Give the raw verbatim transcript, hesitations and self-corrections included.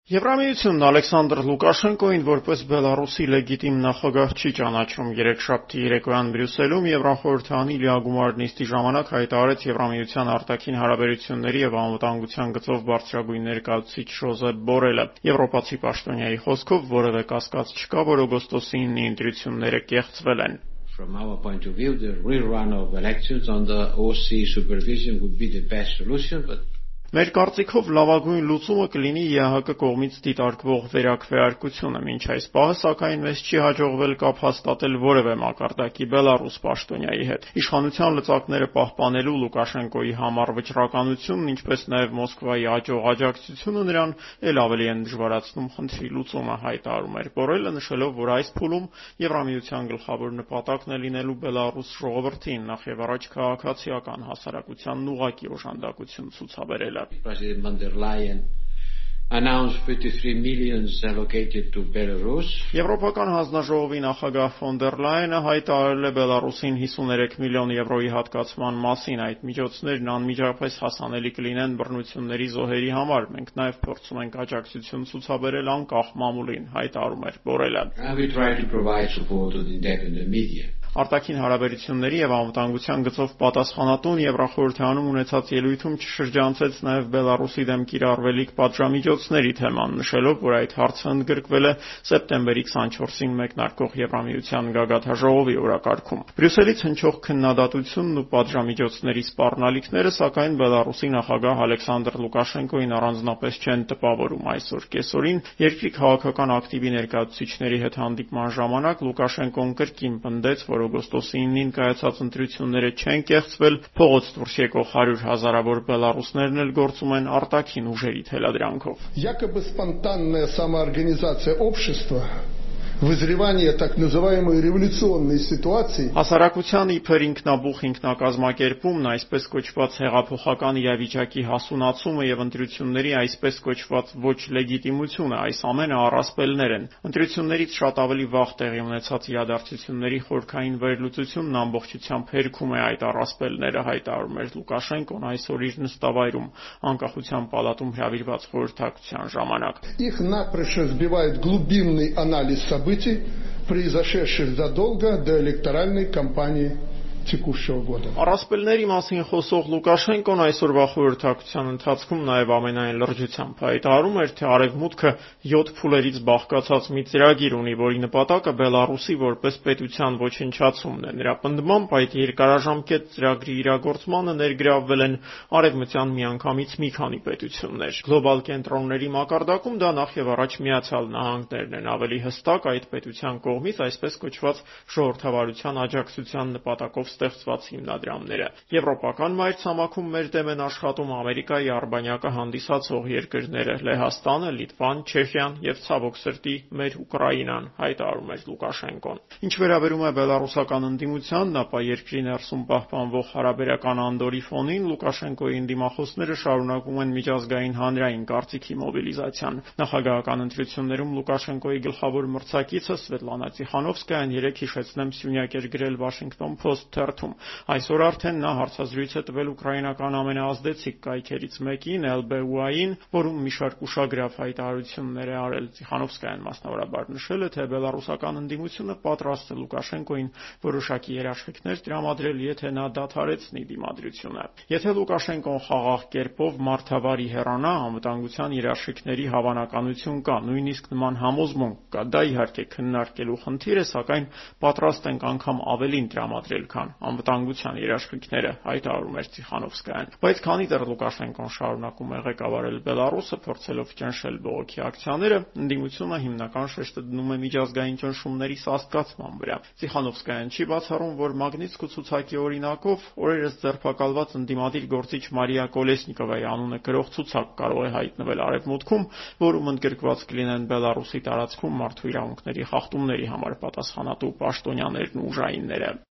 Եվրամիությունն Ալեքսանդր Լուկաշենկոին որպես Բելարուսի լեգիտիմ նախագահ չի ճանաչում։ Երեքշաբթի երեկոյան Բրյուսելում Եվրախորհրդանի լիագումար նիստի ժամանակ հայտարարեց Եվրամիության արտաքին հարաբերությունների եւ անվտանգության գծով բարձրագույն ներկայացուցիչ Ժոզեփ Բորելը։ Եվրոպացի պաշտոնյայի խոսքով որևէ կասկած չկա, որ օգոստոսի ինը ընտրությունները կեղծվել են։ From our point of view, the rerun of elections under O S C E supervision would be the best solution, but Մեր կարծիքով լավագույն լուծումը կլինի Է Հ Կ կողմից դիտարկվող վերաքվեարկությունը։ Մինչ այս պահը, սակայն, մեզ չի հաջողվել կապ հաստատել որևէ մակարդակի Բելարուս պաշտոնյայի հետ։ Իշխանության լծակները պահպանելու Լուկաշենկոյի համար վճռականությունն, ինչպես նաև Մոսկվայի աճող աջակցությունը նրան էլ ավելի են դժվարացնում խնդրի լուծումը, հայտարարում էր Բորելը, նշելով, որ այս փուլում Եվրամիության գլխավոր նպատակն է լինելու Բելարուս ժողովրդին նախ եւ առաջ քաղաքացիական հասարակությանն ուղղակի օժանդակություն ցուցաբերել։ President von der Leyen announced fifty-three million allocated to Belarus. Եվրոպական հանձնաժողովի նախագահ ֆոն դեր Լայենը հայտարարել է Բելարուսին հիսուներեք միլիոն եվրոյի հատկացման մասին։ Այդ միջոցներն անմիջապես հասանելի կլինեն բռնությունների զոհերի համար։ Մենք նաև փորձում ենք աջակցություն ցուցաբերել անկախ մամուլին, հայտարարում էր Բորելը։ And we try to provide support to the independent media. Արտաքին հարաբերությունների եւ անվտանգության գծով պատասխանատուն Եվրախորհրդանում ունեցած ելույթում չշրջանցեց նաև Բելարուսի դեմ կիրառվելիք պատժամիջոցների թեման, նշելով, որ այդ հարցը ընդգրկվել է սեպտեմբերի քսանչորսին մեկնարկող Եվրամիության գագաթնաժողովի օրակարգում։ Բրյուսելից հնչող քննադատությունն ու պատժամիջոցների սպառնալիքները, սակայն Բելարուսի նախագահ Ալեքսանդր Լուկաշենկոին առանձնապես չեն տպավորում։ Այսօր կեսօրին երկրի քաղաքական ակտիվի ներկայացուցիչների հետ հանդիպման ժամանակ Լուկաշենկոն կրկին պնդեց, որ օգոստոսի ինին կայացած ընտրությունները չեն կեղծվել, փողոց դուրս եկող հարյուր հազարավոր բելարուսներն էլ գործում են արտաքին ուժերի թելադրանքով։ Якобы спонтанная самоорганизация общества, вызревание так называемой революционной ситуации. Հասարակության իբր ինքնաբուխ ինքնակազմակերպումն, այսպես կոչված հեղափոխական իրավիճակի հասունացումը եւ ընտրությունների այսպես կոչված ոչ լեգիտիմությունը, այս ամենը առասպելներ են։ Ընտրություններից շատ ավելի վաղ տեղի ունեցած իրադարձությունների խորքային վերլուծությունն ամբողջությամբ հերքում է այդ առասպելները, հայտարարում էր Լուկաշենկոն այսօր իր նստավայրում անկախության պալատում հրավիրված խորհրդակցության ժամանակ։ Их напрочь сбивает глубинный анализ событий, произошедших задолго до электоральной кампании текущего года. Առասպելների մասին խոսող Լուկաշենկոն այսօրվա խորհրդակցության ընթացքում նաև ամենայն լրջությամբ հայտարարում էր, թե Արևմուտքը յոթ փուլերից բաղկացած մի ծրագիր ունի, որի նպատակը Բելարուսի որպես պետության ոչնչացումն է։ Նրա պնդմամբ այդ երկարաժամկետ ծրագրի իրագործմանը ներգրավվել են արևմտյան միանգամից մի քանի պետություններ։ Գլոբալ կենտրոնների մակարդակում դա նախ եւ առաջ Միացյալ Նահանգներն են, ավելի հստակ այդ պետության կողմից այսպես կոչված ժողովրդավարության աջակցության նպատակով ստեղծված հիմնադրամները։ Եվրոպական մայրցամաքում մեր դեմ են աշխատում Ամերիկայի արբանյակը հանդիսացող երկրները՝ Լեհաստանը, Լիտվան, Չեխիան եւ ցավոք սրտի մեր Ուկրաինան, հայտարարում էր Լուկաշենկոն։ Ինչ վերաբերում է բելարուսական ընդդիմությանն, ապա երկրի ներսում պահպանվող հարաբերական անդորի ֆոնին Լուկաշենկոյի ընդդիմախոսները շարունակում են միջազգային հանրային կարծիքի մոբիլիզացիան։ Նախագահական ընտրություններում Լուկաշենկոյի գլխավոր մրցակիցը Սվետլանա Տիխանովսկայան երեկ հիշեցնեմ սյունյակ էր գրել Washington Post թերթում։ Այսօր արդեն նա հարցազրույց է տվել ուկրաինական ամենաազդեցիկ կայքերից մեկին Էլ Բե ու Ա-ին, որում մի շարք ուշագրավ հայտարարություններ է արել։ Տիխանովսկայան մասնավորաբար նշել է, թե բելարուսական ընդդիմությունը պատրաստ է Լուկաշենկոյին որոշակի երաշխիքներ տրամադրել, եթե նա դադարեցնի դիմադրությունը։ Եթե Լուկաշենկոն խաղաղ կերպով մարդավարի հեռանա, անվտանգության երաշխիքների հավանականություն կա, նույնիսկ նման համոզմունք կա։ Դա իհարկե քննարկելու խնդիր է, սակայն պատրաստ ենք անգամ ավելին տրամադրել, քան անվտանգության երաշխիքները, հայտարարում էր Տիխանովսկայան։ Բայց քանի դեռ Լուկաշենկոն շարունակում է ղեկավարել Բելարուսը, փորձելով ճնշել բողոքի ակցիաները, ընդդիմությունը հիմնական շեշտը դնում է միջազգային ճնշումների սաստկացման վրա։ Տիխանովսկայան չի բացառում, որ Մագնիտսկու ցուցակի օրինակով օրերս ձերբակալված ընդդիմադիր գործիչ Մարիա Կոլեսնիկովայի անունը գրող ցուցակ կարող է հայտնվել Արևմուտքում, որում ընդգրկված կլինեն Բելարուսի տարածքում մարդու իրավունքների խախտումների համար պատասխանատու պաշտոնյաներն ու ուժայինները։